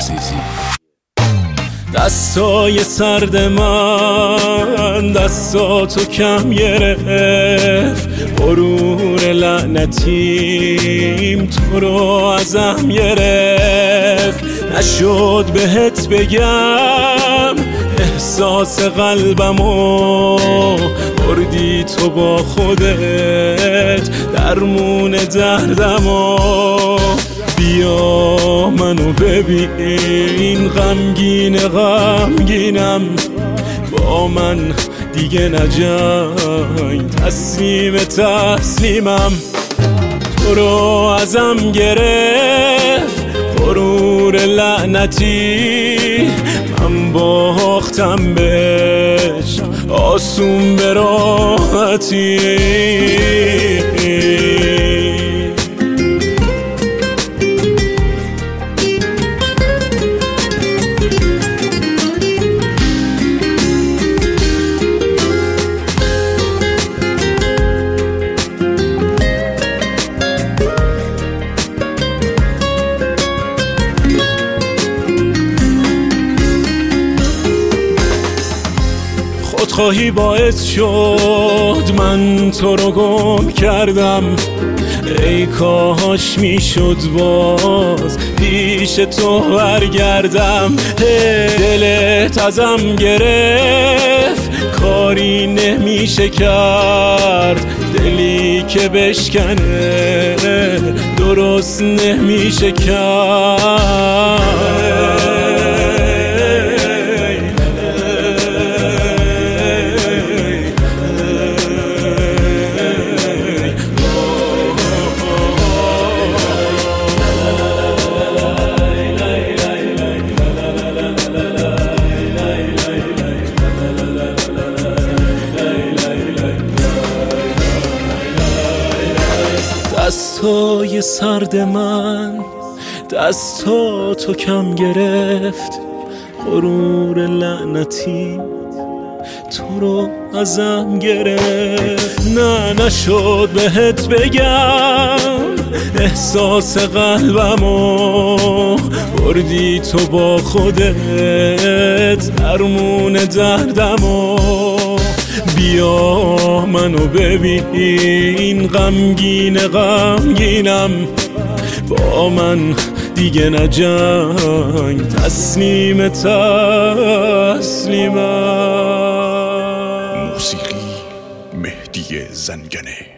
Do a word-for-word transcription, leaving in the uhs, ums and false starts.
عزیزی. دستای سرد من دستاتو کم گرفت، غرور لعنتیم تو رو ازم گرفت. نشد بهت بگم احساس قلبمو، بردی تو با خودت درمون دردمو. بیا منو ببین غمگین غمگینم، با من دیگه نجنگ تسلیم تسلیمم. تو رو ازم گرفت غرور لعنتی، من باختم بهش آسون به راحتی. خودخواهی باعث شد من تو رو گم کردم، ای کاش میشد باز پیش تو برگردم. دلت ازم گرفت کاری نمیشه کرد، دلی که بشکنه درست نمیشه کرد. دستای سرد من دستاتو کم گرفت، غرور لعنتی تو رو ازم گرفت. نه نشد بهت بگم احساس قلبمو، بردی تو با خودت درمون دردمو. بیا منو ببین غمگین غمگینم، با من دیگه نجنگ تسلیم تسلیمم. موسیقی مهدی زنگنه.